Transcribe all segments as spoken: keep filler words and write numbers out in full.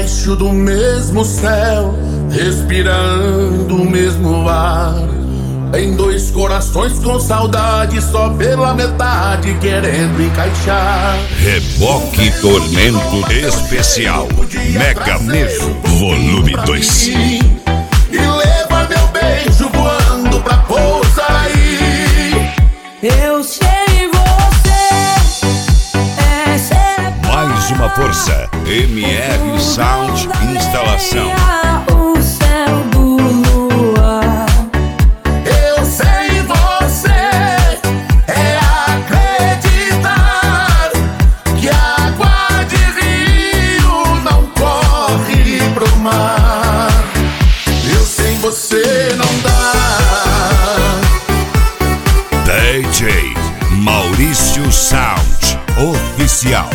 debaixo do mesmo céu, respirando o mesmo ar. Em dois corações com saudade, só pela metade querendo encaixar. Reboque Tormento Especial Mega Nejo Volume dois. E leva meu beijo voando pra pousar aí. Eu sei você, essa é Mais uma força. M R Sound Instalação. o céu do luar. Eu sei você é acreditar que a água de rio não corre pro mar. Eu sem você não dá. D J Maurício Sound Oficial.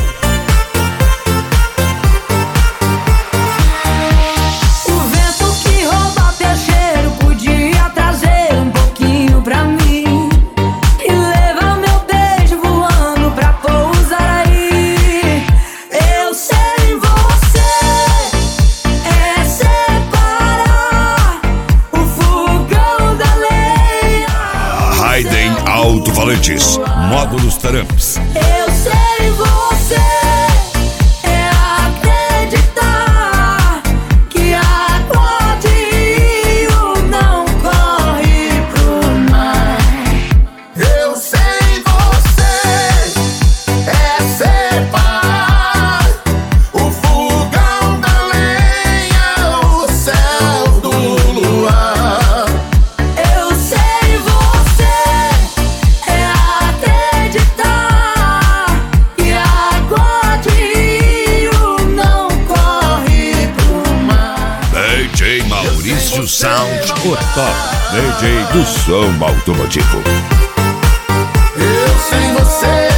O vento que rouba teu cheiro podia trazer um pouquinho pra mim e levar meu beijo voando pra pousar aí. Eu sei você é separar o fogão da lenha. Raiden Alto-Falantes Módulos Taramps. Eu sei você é acreditar que a água de rio não corre pro mar. Eu sei você é separar o fogão da lenha, o céu do luar. Eu sei você é acreditar que a água de rio não corre pro mar. D J Maurício Sound O top D J do som automotivo. Eu sem você